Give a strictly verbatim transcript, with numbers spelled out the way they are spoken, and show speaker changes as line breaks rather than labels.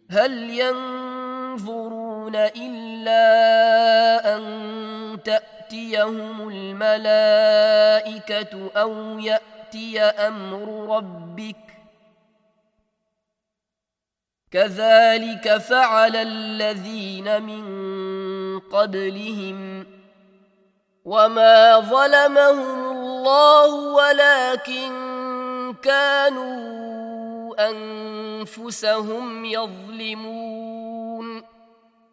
هل ينظرون إلا أن تأتيهم الملائكة أو يأتي أمر ربك كذلك فعل الذين من قبلهم وما ظلمهم الله ولكن كانوا أنفسهم يظلمون